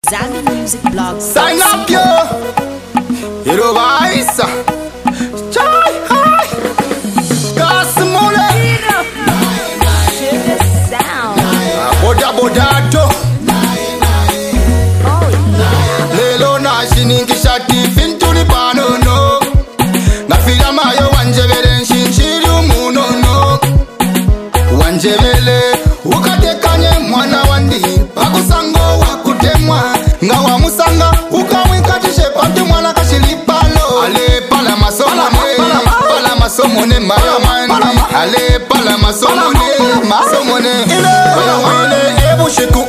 Zambi Music Blog. Sign up, yo. Hero Vice. Chai, hi. Gasimule. Sugar Sound. Boda bodato. Oh yeah. Lelo na shiningisha tifintuli panono. Nafila mayo wanjebele nshinshiri umunono. Wanjebele ukatekanye mwana wandi pakusango wakutemwa ngawa musanga ukawikatishe pati mwana kashilipalo ale pala masomo ne mayamani ale pala masomo ne wele ebushiku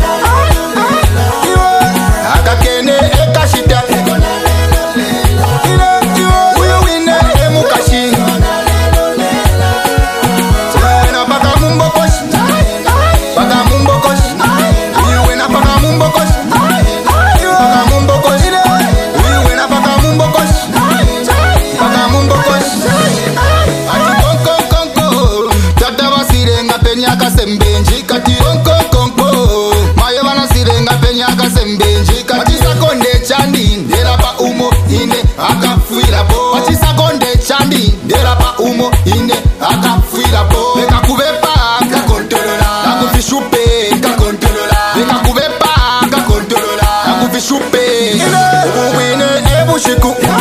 akakene ekashita uyo wine emukashi Kasembenji kati konko mayo bana sirenga penya kasembenji kati sakonde chandi ndela pa umo ine akafuira po kati sakonde chandi ndela pa umo ine akafuira po beka kubepa ka kontrola akufishupe ka kontrola beka kubepa ka kontrola akufishupe ubwine ebushiku